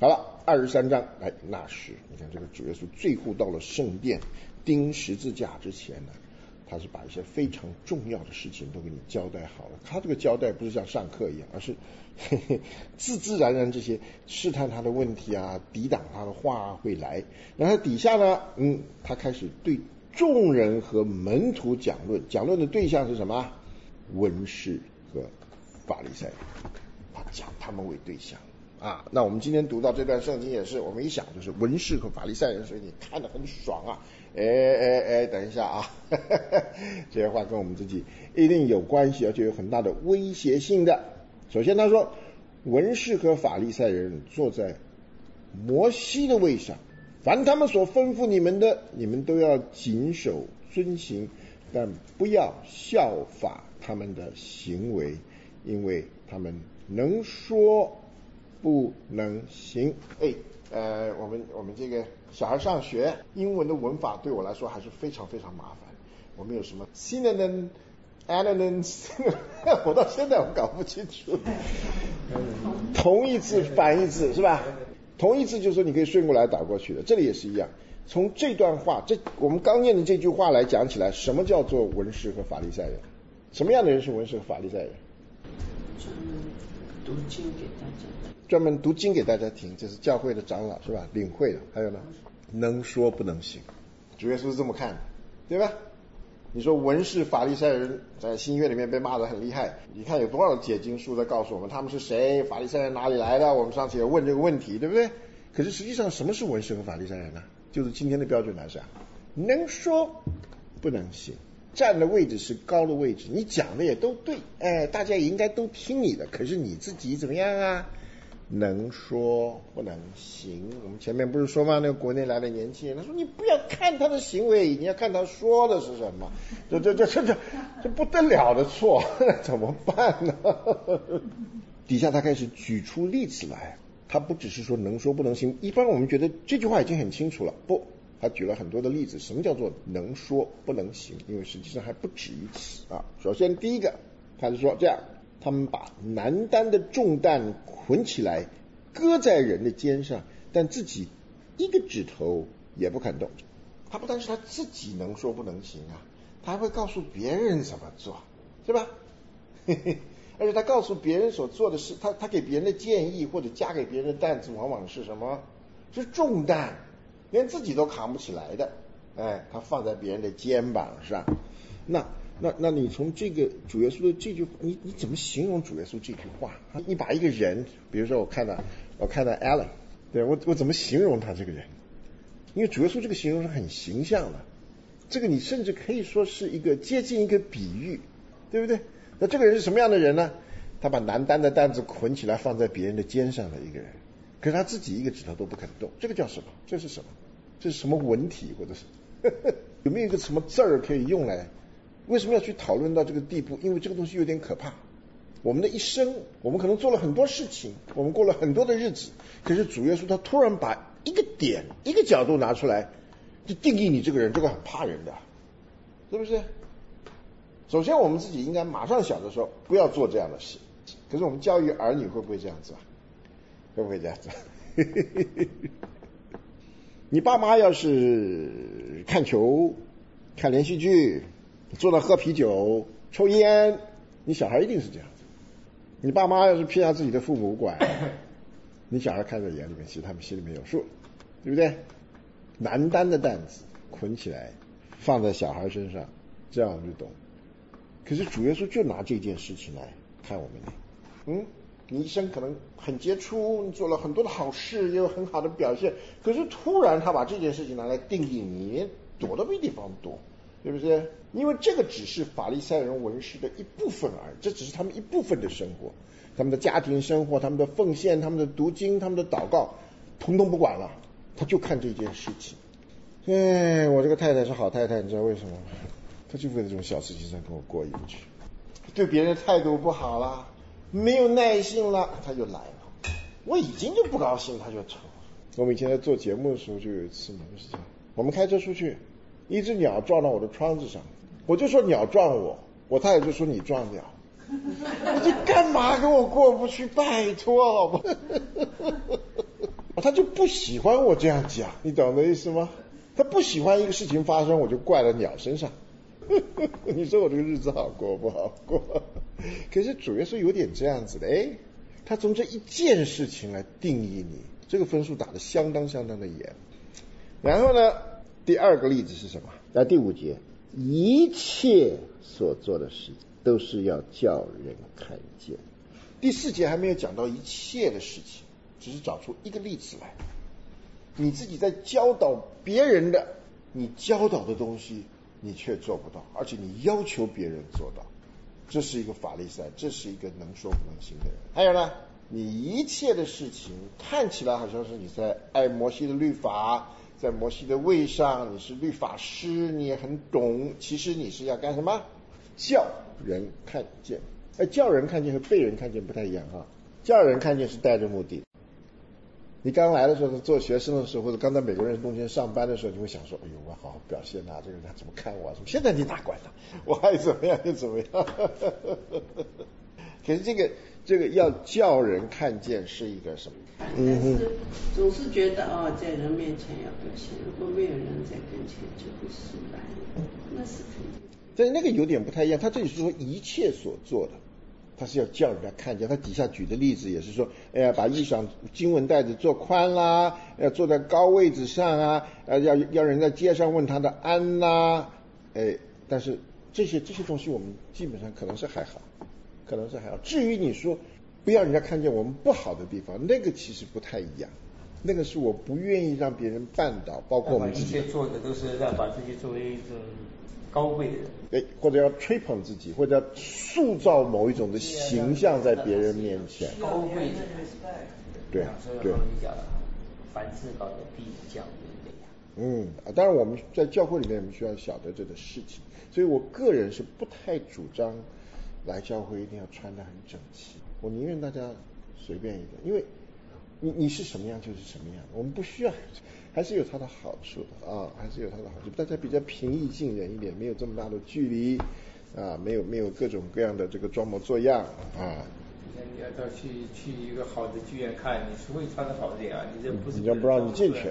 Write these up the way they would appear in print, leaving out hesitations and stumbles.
好了，23章，来，那时你看这个主耶稣最后到了圣殿钉十字架之前呢，他是把一些非常重要的事情都给你交代好了。他这个交代不是像上课一样，而是自自然然这些试探他的问题啊，抵挡他的话会来。然后底下呢，他开始对众人和门徒讲论，讲论的对象是什么？文士和法利赛人，他讲他们为对象啊。那我们今天读到这段圣经也是，我们一想就是文士和法利赛人，所以你看得很爽啊。等一下啊，这些话跟我们自己一定有关系，而且有很大的威胁性的。首先他说，文士和法利赛人坐在摩西的位上，凡他们所吩咐你们的，你们都要谨守遵行，但不要效法他们的行为，因为他们能说不能行。我们这个小孩上学，英文的文法对我来说还是非常非常麻烦。我们有什么 synonym antonyms 我到现在我搞不清楚。同义字反义字是吧？同义字就是说你可以顺过来倒过去的，这里也是一样。从这段话，我们刚念的这句话来讲起来，什么叫做文士和法利赛人？什么样的人是文士和法利赛人？专门读经给大家听，这是教会的长老是吧？领会的。还有呢，能说不能行，主耶稣是这么看的，对吧？你说文士法利赛人在新约里面被骂得很厉害，你看有多少解经书在告诉我们他们是谁，法利赛人哪里来的，我们上次也问这个问题，对不对？可是实际上什么是文士和法利赛人呢？就是今天的标准来讲，能说不能行，站的位置是高的位置，你讲的也都对，大家也应该都听你的，可是你自己怎么样啊？能说不能行。我们前面不是说吗？那个国内来的年轻人，他说你不要看他的行为，你要看他说的是什么。这不得了的错，怎么办呢？底下他开始举出例子来，他不只是说能说不能行。一般我们觉得这句话已经很清楚了，不，他举了很多的例子。什么叫做能说不能行？因为实际上还不止于此啊。首先第一个，他是说这样，他们把难担的重担捆起来，搁在人的肩上，但自己一个指头也不肯动。他不但是他自己能说不能行啊，他还会告诉别人怎么做，是吧？而且他告诉别人所做的事，他给别人的建议或者加给别人的担子，往往是什么？是重担，连自己都扛不起来的。他放在别人的肩膀上。那你从这个主耶稣的这句话，你怎么形容主耶稣这句话？你把一个人，比如说我看到 Alan， 对，我怎么形容他这个人？因为主耶稣这个形容是很形象的，这个你甚至可以说是一个接近一个比喻，对不对？那这个人是什么样的人呢？他把难担的担子捆起来放在别人的肩上的一个人，可是他自己一个指头都不肯动，这个叫什么？这是什么？这是什么文体？或者是有没有一个什么字儿可以用来？为什么要去讨论到这个地步？因为这个东西有点可怕。我们的一生，我们可能做了很多事情，我们过了很多的日子，可是主耶稣他突然把一个点一个角度拿出来，就定义你这个人，这个很怕人的，是不是？首先我们自己应该马上想着说不要做这样的事，可是我们教育儿女会不会这样子啊？会不会这样子？你爸妈要是看球看连续剧，坐那喝啤酒抽烟，你小孩一定是这样子。你爸妈要是偏向自己的父母不管，你小孩看在眼里面，其实他们心里面有数，对不对？难担的担子捆起来放在小孩身上，这样我们就懂。可是主耶稣就拿这件事情来看我们，你一生可能很杰出，你做了很多的好事，也有很好的表现，可是突然他把这件事情拿来定义你，躲都没地方躲，对不对？因为这个只是法利赛人文士的一部分而已，这只是他们一部分的生活，他们的家庭生活，他们的奉献，他们的读经，他们的祷告，统统不管了，他就看这件事情。我这个太太是好太太，你知道为什么吗？他就为了这种小事情上跟我过意不去，对别人的态度不好了，没有耐性了，他就来了。我已经就不高兴，他就吵。我们以前在做节目的时候就有一次嘛，就是这样，我们开车出去，一只鸟撞到我的窗子上，我就说鸟撞我，我太太就说你撞鸟。你干嘛跟我过不去？拜托，好不好？ 他就不喜欢我这样讲，你懂的意思吗？他不喜欢一个事情发生，我就怪到鸟身上。你说我这个日子好过不好过？可是主耶稣有点这样子的，他从这一件事情来定义你，这个分数打得相当的严。然后呢，第二个例子是什么？第5节，一切所做的事都是要叫人看见。第4节还没有讲到一切的事情，只是找出一个例子来。你自己在教导别人的，你教导的东西你却做不到，而且你要求别人做到，这是一个法利赛，这是一个能说不能行的人。还有呢，你一切的事情看起来好像是你在爱摩西的律法，在摩西的位上，你是律法师，你也很懂，其实你是要干什么？叫人看见。叫人看见和被人看见不太一样啊。叫人看见是带着目的。你刚来的时候，做学生的时候，或者刚在美国人中间上班的时候，你会想说，哎呦，我要好好表现啊，这个人他怎么看我啊？现在你哪管他，我爱怎么样就怎么样。可是这个要叫人看见是一个什么？ 但是总是觉得在人面前要表现，如果没有人在跟前就会失败，那是肯定。 但是那个有点不太一样，他这里是说一切所做的，他是要叫人家看见。他底下举的例子也是说，把衣裳经文带子做宽啦，要坐在高位置上啊，要人在街上问他的安啦，但是这些东西我们基本上可能是还好。至于你说不要人家看见我们不好的地方，那个其实不太一样。那个是我不愿意让别人绊倒，包括我们自己。 一切做的都是要把自己作为一种高贵的人， 或者要吹捧自己，或者要塑造某一种的形象在别人面前。 高贵的人， 对， 凡事搞得比较人的呀。 当然我们在教会里面我们需要晓得这个事情，所以我个人是不太主张来教会一定要穿得很整齐，我宁愿大家随便一点，因为你是什么样就是什么样，我们不需要，还是有它的好处的啊，还是有它的好处。大家比较平易近人一点，没有这么大的距离啊，没有各种各样的这个装模作样啊。 你要到去一个好的剧院看，你是会穿得好一点啊，你这不是人家不让你进去。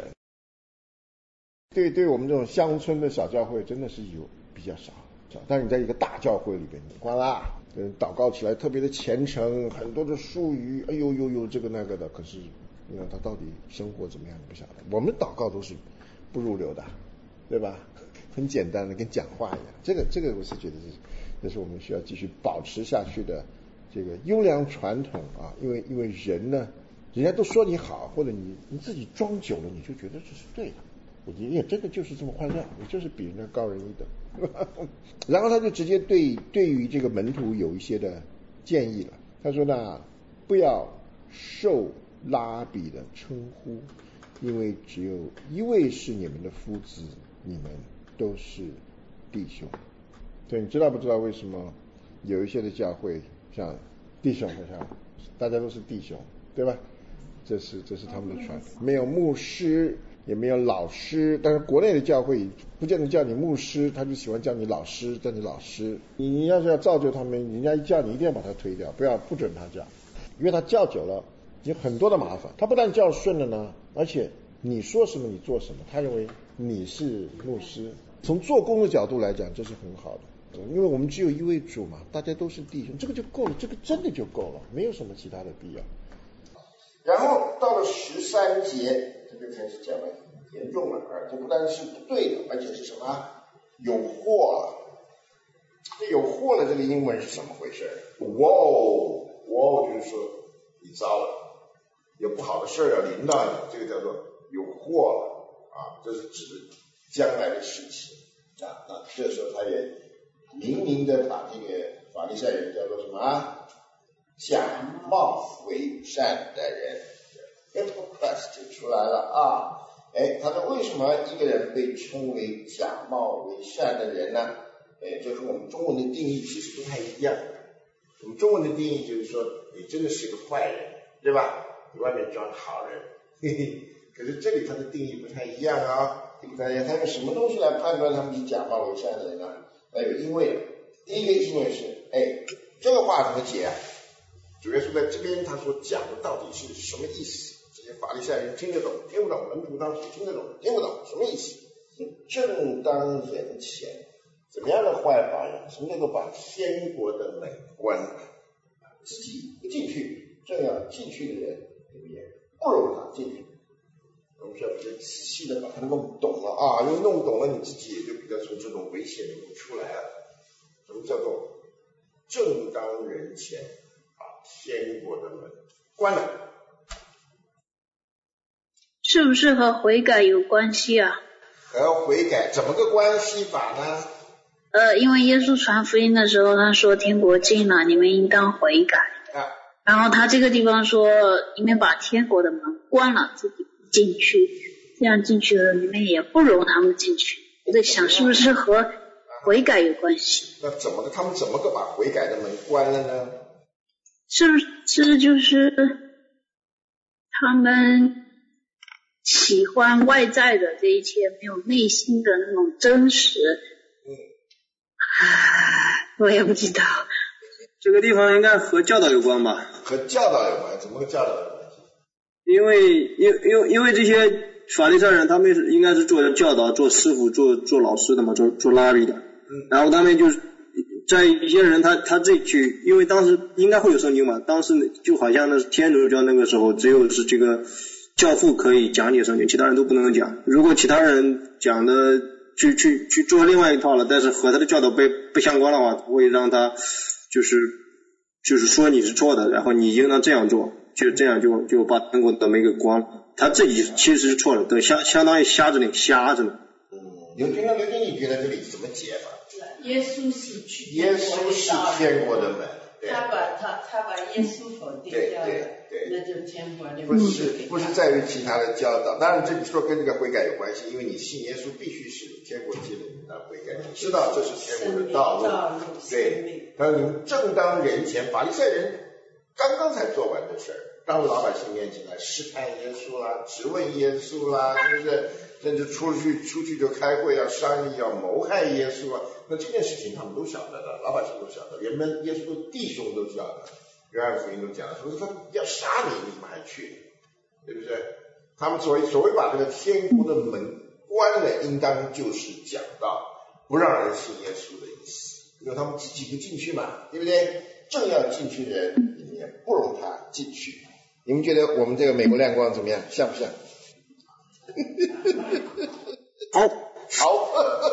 对我们这种乡村的小教会真的是有比较少，但是你在一个大教会里边，你哗啦，祷告起来特别的虔诚，很多的术语，哎呦这个那个的，可是他到底生活怎么样你不晓得。我们祷告都是不入流的，对吧？很简单的，跟讲话一样。这个我是觉得这是我们需要继续保持下去的这个优良传统啊。因为人呢，人家都说你好，或者你自己装久了，你就觉得这是对的。你也真的就是这么换料，你就是比人家高人一等。然后他就直接对于这个门徒有一些的建议了。他说呢，不要受拉比的称呼，因为只有一位是你们的夫子，你们都是弟兄。对，你知道不知道为什么有一些的教会像弟兄像大家都是弟兄，对吧？这是他们的传统，没有牧师也没有老师，但是国内的教会不见得叫你牧师，他就喜欢叫你老师，叫你老师。你要是要造就他们，人家一叫你一定要把他推掉，不准他叫，因为他叫久了有很多的麻烦。他不但叫顺了呢，而且你说什么你做什么，他认为你是牧师。从做工的角度来讲，这是很好的，因为我们只有一位主嘛，大家都是弟兄，这个就够了，这个真的就够了，没有什么其他的必要。然后到了13节，这就开始讲了，严重了，这不单是不对的，而且是什么？有祸了。这有祸了，这个英文是怎么回事 ？Woe 就是说你糟了，有不好的事要临到你，这个叫做有祸了啊，这是指将来的事情啊。那这时候他也明明的把这个法利赛人叫做什么？假冒为善的人 ，hypocrite 就出来了啊！他说为什么一个人被称为假冒为善的人呢？这和我们中文的定义其实不太一样。我们中文的定义就是说，你真的是个坏人，对吧？你外面装好人，嘿嘿。可是这里他的定义不太一样啊，他用什么东西来判断他们是假冒为善的人呢？有因为，第一个因为是，这个话怎么解啊？主耶稣在这边他所讲的到底是什么意思？这这些法利赛人听得懂听不懂，门徒当时听得懂听不懂，什么意思？正当人前，怎么样的坏法呀？什么叫做把天国的门关了？自己不进去，正要进去的人里面不容他进去。我们需要比较仔细的把它弄懂了啊，因为弄懂了你自己也就比较从这种危险里面出来了。什么叫做正当人前把天国的门关了？ 是不是和悔改有关系啊？ 和悔改怎么个关系法呢？ 因为耶稣传福音的时候，他说天国近了，你们应当悔改。然后他这个地方说，你们把天国的门关了，自己不进去，这样进去了，你们也不容他们进去。我在想，是不是和悔改有关系？ 那他们怎么个把悔改的门关了呢？ 是不是就是他们喜欢外在的这一切，没有内心的那种真实？我也不知道。 这个地方应该和教导有关吧？ 和教导有关，怎么个教导有关系？ 因为这些法利赛人他们应该是做教导、做师傅、做老师的嘛，做拉比的。然后他们就是在一些人他自己去，因为当时应该会有圣经嘛，当时就好像那是天主教那个时候只有是这个教父可以讲解圣经，其他人都不能讲。如果其他人讲的去做另外一套了，但是和他的教导不相关的话，会让他就是说你是错的，然后你应当这样做，就这样就把天国的门给关了。他自己其实是错的，相当于瞎子呢。 刘军，你觉得这里怎么解法？ 耶稣是去耶稣是天国的门， 他把耶稣否定掉了，那就天国的门不是在于其他的教导，当然这里说跟这个悔改有关系，因为你信耶稣必须是天国进了你的悔改，你知道这是天国的道路，对。然后你们正当人前，法利赛人刚刚才做完的事儿，当老百姓面前来试探耶稣啦，质问耶稣啦，是不是？甚至出去就开会要商议要谋害耶稣啊，那这件事情他们都晓得的，老百姓都晓得，连耶稣的弟兄都晓得，约翰福音都讲了，说他要杀你们还去，对不对？他们所谓把这个天国的门关了，应当就是讲到不让人信耶稣的意思，因为他们自己不进去嘛，对不对？正要进去的人里面不容他进去。你们觉得我们这个美国亮光怎么样？像不像？好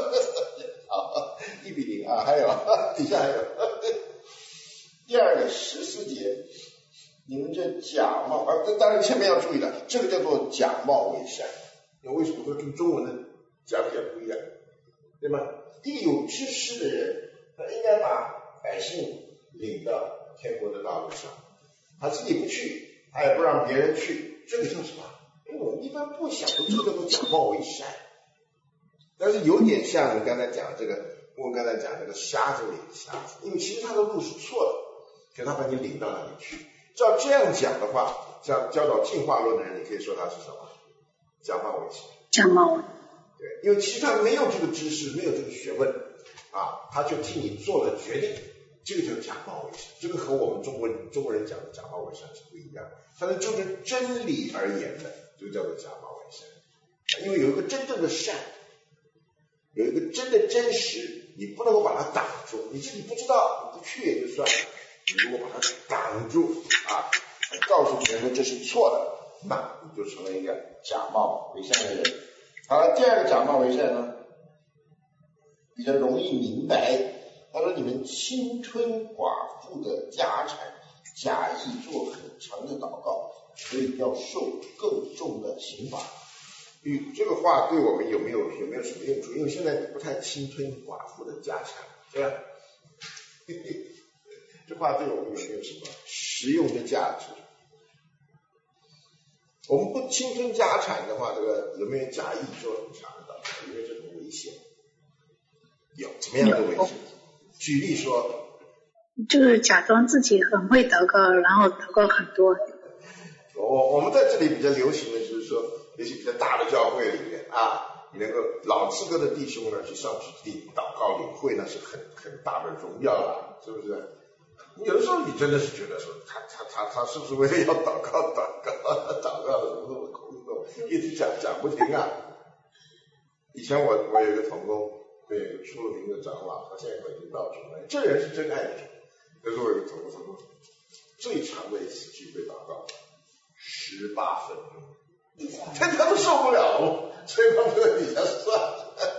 ，1-0啊，还有底下还有第二个14节，你们这假冒这当然前面要注意的，这个叫做假冒伪善。那为什么说跟中文的讲解不一样？对吗？一个有知识的人，他应该把百姓领到天国的道路上，他自己不去，他也不让别人去，这个叫什么？因为我们一般不想说这个叫做假冒伪善，但是有点像你刚才讲这个，我刚才讲这个瞎子领瞎子，因为其实他的路是错的，可他把你领到哪里去？照这样讲的话，像教导进化论的人，你可以说他是什么？假冒伪善。 假冒伪。 对，因为其实他没有这个知识，没有这个学问啊，他就替你做了决定，这个就是假冒伪善。这个和我们中国人讲的假冒伪善是不一样的，它是就着真理而言的，这个叫做假冒伪善。因为有一个真正的善，有一个真的真实，你不能够把它挡住，你自己不知道，你不去也就算了，你如果把它挡住啊，告诉别人说这是错的，那你就成了一个假冒伪善的人。好了，第二个假冒伪善呢，比较容易明白。他说你们侵吞寡妇的家产，假意做很长的祷告，所以要受更重的刑罚。这个话对我们有没有什么用处？因为现在不太侵吞寡妇的家产，对吧？这话对我们有没有什么实用的价值？我们不侵吞家产的话，这个有没有假意做很长的祷告？有没有这种危险？有，怎么样的危险？举例说， 就是假装自己很会祷告，然后祷告很多。 我们在这里比较流行的就是说，尤其比较大的教会里面啊，你能够老资格的弟兄呢去上去祷告领会，那是很大的荣耀了，是不是？ 有的时候你真的是觉得说他是不是为了要祷告的那么空洞，一直讲不停啊。以前我有一个同工，对，有个出了名的长老，他现在已经到主了，这人是真爱主。可是我有个同工说，最长的一次聚会祷告18分钟，他都受不了，所以他们在底下算。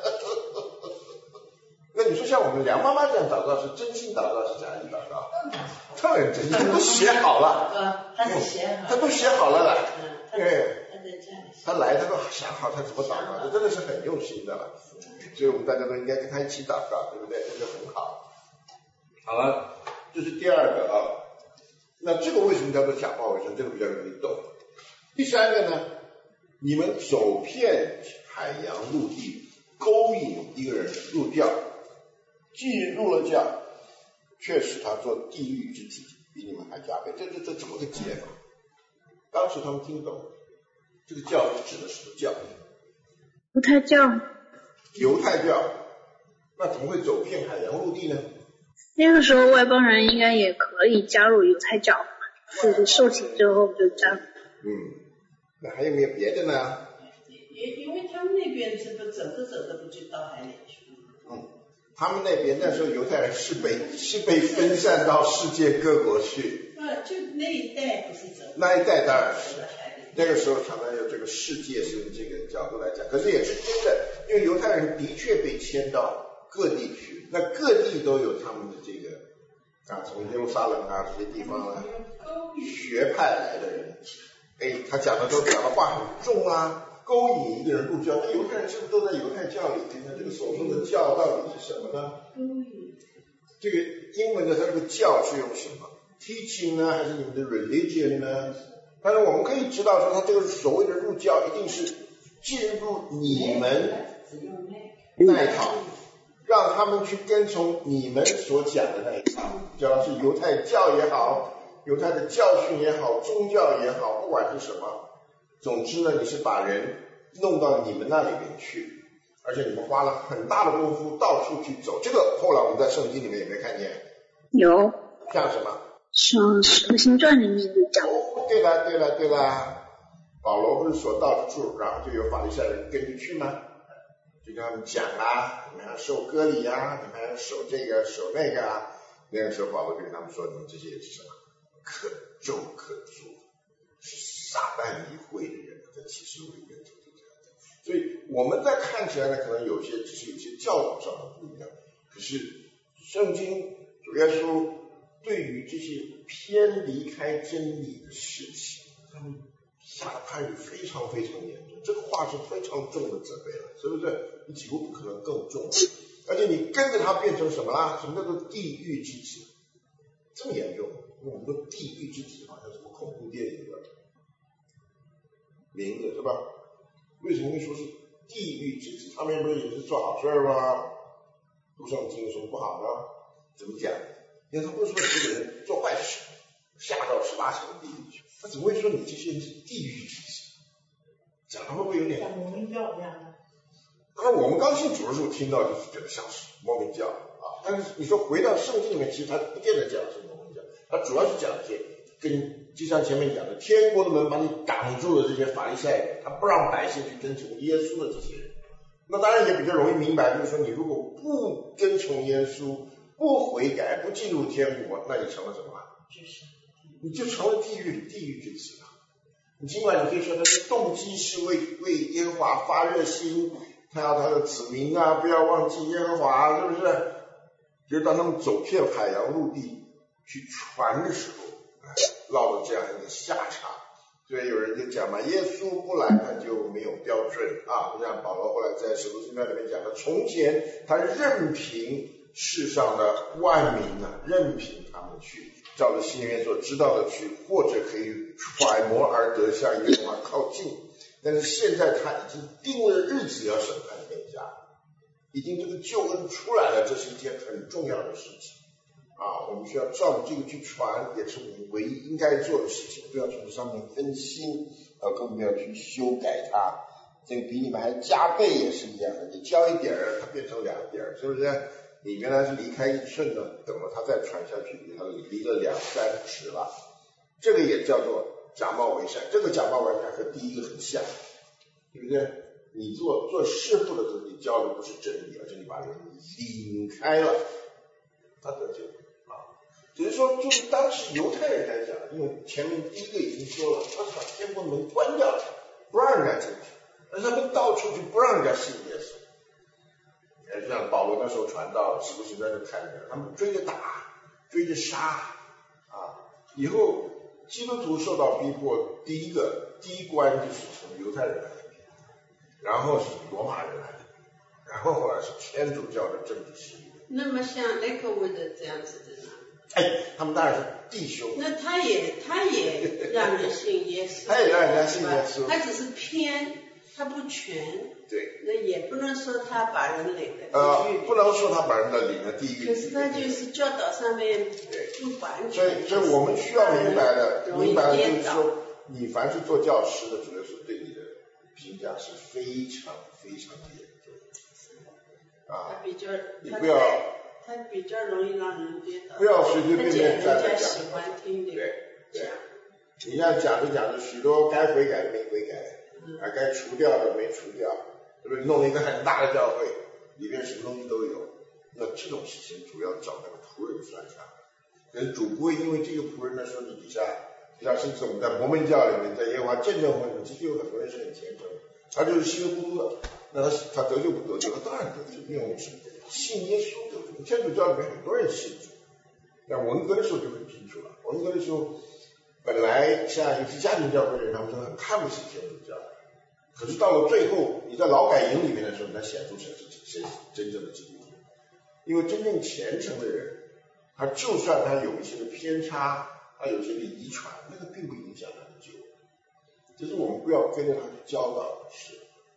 那你说像我们梁妈妈这样祷告是真心祷告是假意祷告？当然真心，他都写好了， 他都写好了， 他都写好了啦。对， 他来他都想好他怎么祷告，这真的是很用心的了。所以我们大家都应该跟他一起祷告，对不对？这就很好。好了，这是第二个啊。那这个为什么叫做假冒伪善？这个比较容易懂。第三个呢，你们走遍海洋陆地，勾引一个人入教，既入了教，却使他做地狱之体，比你们还加倍。这怎么个解法？当时他们听懂，这个教是指的什么教？ 犹太教。 犹太教，那怎么会走遍海洋陆地呢？ 那个时候外邦人应该也可以加入犹太教，就是受洗之后就加入。 那还有没有别的呢？ 因为他们那边这个走着不就到海里去了？ 他们那边那时候犹太人是被分散到世界各国去。 就那一带不是走？ 那一带当然是。那个时候常常有这个世界是这个角度来讲，可是也是真的，因为犹太人的确被迁到各地去，那各地都有他们的这个从耶路撒冷这些地方啊，学派来的人，他讲的话很重啊，勾引一个人入教。那犹太人是不是都在犹太教里面呢？这个所说的教到底是什么呢？这个英文的它这个教是用什么 ？teaching 呢，还是你们的 religion 呢？但是我们可以知道说，他这个所谓的入教，一定是进入你们那一套，让他们去跟从你们所讲的那一套，只要是犹太教也好，犹太的教训也好，宗教也好，不管是什么，总之呢，你是把人弄到你们那里面去，而且你们花了很大的功夫到处去走。这个后来我们在圣经里面有没有看见？ 有。 像什么？ 像使徒行传里面就讲。 对了，保罗不是说到处，然后就有法利赛人跟着去吗？就跟他们讲你们要受割礼你们要守这个守那个那个时候保罗就跟他们说，你们这些是什么？可咒可诛，是撒旦迷会的人，在启示录里面就这样的。所以我们在看起来呢，可能有些只是有些教导上的不一样，可是圣经主耶稣对于这些偏离开真理的事情，他们下的判语非常非常严重，这个话是非常重的责备了，是不是？你几乎不可能更重，而且你跟着他变成什么啦？什么叫做地狱之子？这么严重？我们说地狱之子好像什么恐怖电影的名字是吧？为什么会说是地狱之子？他们不是也是做好事吗？读圣经有什么不好呢？怎么讲？因为他不是说这个人做坏事下到18层地狱去，他怎么会说你这些人是地狱之子？讲的会不会有点像魔名教这样的？当然我们刚信主的时候听到就是觉得像是魔名教但是你说回到圣经里面，其实他不见得讲的是魔名教，他主要是讲一些跟就像前面讲的天国的门把你挡住了这些法利赛人，他不让百姓去跟从耶稣的这些人。那当然也比较容易明白，就是说你如果不跟从耶稣，不悔改，不进入天国，那你成了什么？你就成了地狱之子了。你尽管你可以说他的动机是为耶和华发热心，他要他的子民不要忘记耶和华，是不是？就是当他们走遍海洋陆地去传的时候，落了这样一个下场。所以有人就讲嘛，耶稣不来那就没有标准就像保罗后来在使徒行传里面讲的，从前他任凭世上的万民任凭他们去照着新约所知道的去，或者可以揣摩而得向耶和华靠近。但是现在他已经定了日子要审判天下，已经这个救恩出来了，这是一件很重要的事情我们需要照着这个去传，也是我们唯一应该做的事情，不要从这上面分心更不要去修改它。这个比你们还加倍也是一样的，你教一点它变成2点，是不是？ 你原来是离开1寸呢，等了它再传下去，它离了2-3尺了，这个也叫做假冒伪善。这个假冒伪善和第一个很像，对不对？你做师父的时候，你教的不是真理，而且你把人引开了，他得救啊。只是说，就是当时犹太人来讲，因为前面第一个已经说了，他是把天国门关掉了，不让人家进去，而他们到处就不让人家信耶稣。就像保罗那时候传道，时不时在那看着，他们追着打，追着杀啊。以后基督徒受到逼迫，第一关就是从犹太人来的，然后是罗马人来的，然后后来是天主教的政治势力。 那么像雷克维的这样子的呢？ 他们当然是弟兄。 那他也让人信耶稣， 他也让人家信耶稣， 他只是偏，他不全。 对。 那也不能说他把人领了地狱。 不能说他把人领了地狱。 可是他就是教导上面不完全。 所以我们需要明白的就是说，你凡是做教师的，主要是对你的评价是非常非常严重啊。你不要。 他比较容易让人跌倒， 不要随随便便站着讲。 人家喜欢听的讲。 你要讲着许多该悔改的没悔改，该除掉的没除掉，对不对？弄了一个很大的教会，里面什么东西都有，那这种事情主要找那个仆人算账。可是主不会因为这个仆人的说你底下，甚至我们在摩门教里面，在耶和华见证会里面，其实有很多人是很虔诚的，他就是稀里糊涂的，那他得救不得救？他当然得救，因为我们是信耶稣得救。天主教里面很多人信主，但文革的时候就很清楚了。文革的时候，本来像尤其家庭教会的人，他们是很看不起天主教的。可是到了最后，你在劳改营里面的时候，你才显出谁是真正的基督徒。因为真正虔诚的人，他就算他有一些的偏差，他有一些的遗传，那个并不影响他的救。这是我们不要跟着他去教导的事。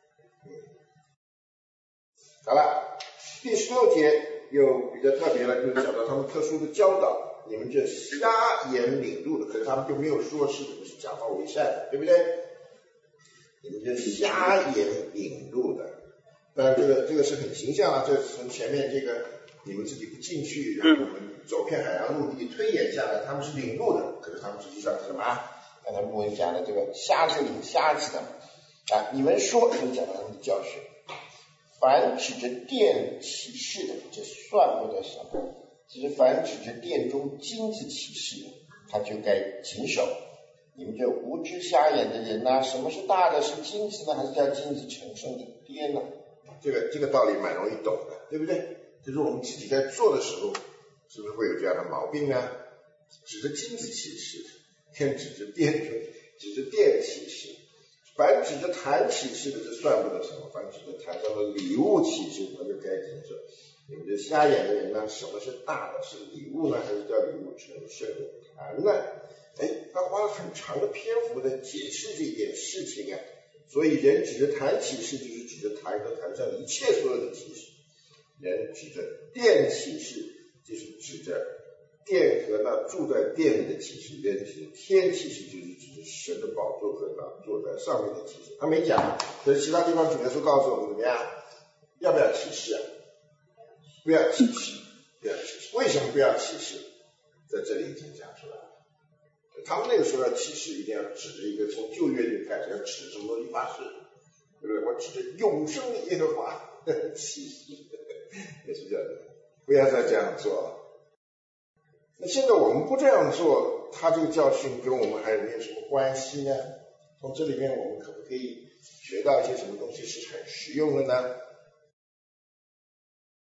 好了，第16节。又比较特别了，就是讲到他们特殊的教导，你们这瞎眼领路的，可是他们就没有说是你们是假冒伪善，对不对？你们这瞎眼领路的，当然这个是很形象啊，这从前面这个你们自己不进去，然后我们走遍海洋陆地推演下来，他们是领路的，可是他们实际上是什么啊？刚才牧文讲的这个瞎子领瞎子的啊，你们说就讲到他们的教训。凡指着殿起誓的，这算不得什么。只是凡指着殿中金子起誓的，他就该谨守。你们这无知瞎眼的人啊，什么是大的？是金子呢，还是叫金子成圣的殿呢？这个道理蛮容易懂的，对不对？就是我们自己在做的时候，是不是会有这样的毛病呢？指着金子起誓，天指着殿中，指着殿起誓。凡指着坛起誓的，这算不得什么；凡指着坛上的礼物起誓，那就该谨守。你们这瞎眼的人呢，什么是大的？是礼物呢，还是叫礼物成圣的坛呢？他花了很长的篇幅在解释这件事情啊。所以人指着坛起誓，就是指着坛和坛上一切所有的起誓；人指着殿起誓，就是指着殿和那住在殿里的起誓；人指着天起誓，就是指着神的宝座和那坐在上面的起誓。他没讲，可是其他地方主耶稣告诉我们怎么样？要不要起誓啊？不要起誓，不要起誓。为什么不要起誓？在这里已经讲出来了。他们那个时候要起誓，一定要指着一个，从旧约就开始要指着什么东西发誓，对不对？我指着永生的耶和华起誓，也是这样的。不要再这样做了。那现在我们不这样做，他这个教训跟我们还有没有什么关系呢？从这里面我们可不可以学到一些什么东西是很实用的呢？